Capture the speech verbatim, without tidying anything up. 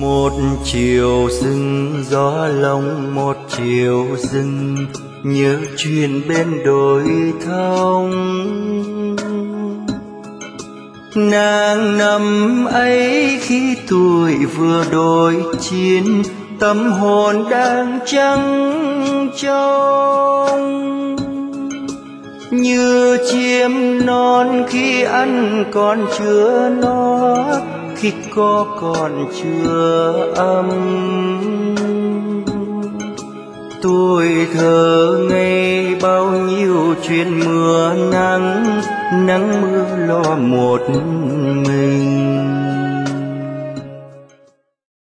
Một chiều rừng gió lồng, một chiều rừng nhớ chuyện bên đồi thông. Nàng năm ấy khi tuổi vừa đôi chín, tâm hồn đang trắng trong. Như chim non khi ăn còn chưa no, khi có còn chưa ấm. Tuổi thơ ngây bao nhiêu chuyện mưa nắng, nắng mưa lo một mình.